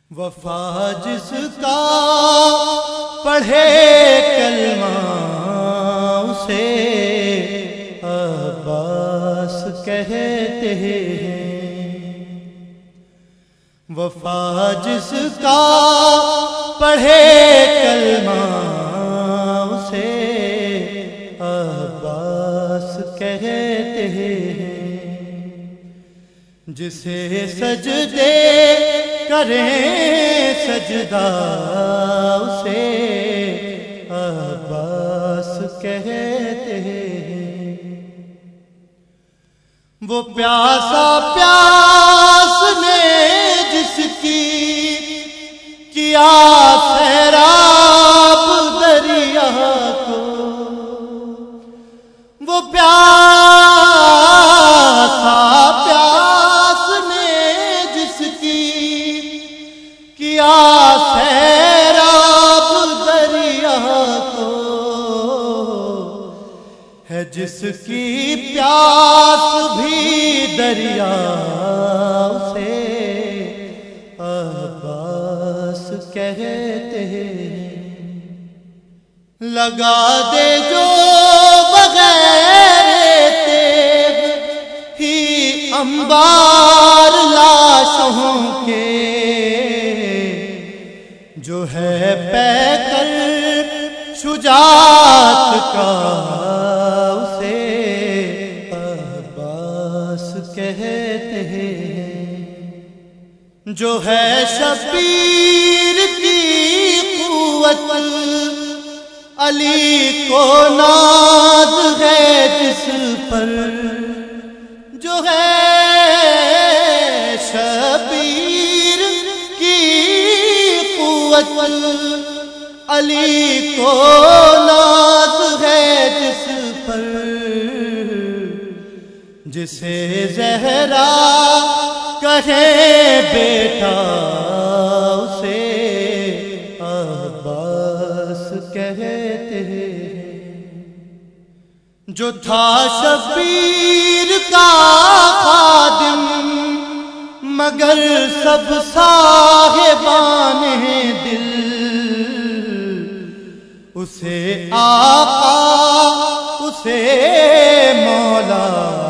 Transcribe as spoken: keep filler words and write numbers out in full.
وفا جس کا پڑھے کلمہ اسے عباس کہتے ہیں۔ وفا جس کا پڑھے کلمہ اسے عباس کہتے ہیں۔ جسے سجدے کریں سجدہ اسے عباس کہتے ہیں۔ وہ پیاسا پیاس نے جس کی کیا سیراب دریا کو، وہ پیاسا پیاس نے جس کی کیا سیراب دریا کو، ہے جس کی پیاس بھی دریا اسے عباس کہتے ہیں۔ لگا دے جو بغیر تیغ ہی انبار لاشوں کے، جو ہے پیکر شجاعت کا اسے عباس کہتے ہیں۔ جو ہے شبیر کی قوت علی کو ناز ہے جس پر، جو ہے شبیر کی قوت علی کو ناز ہے جس پر، جسے زہرا کہے بیٹا اسے عباس کہتے ہیں۔ جو تھا شبیر کا خادم مگر سب صاحبان دل، اسے آقا اسے مولا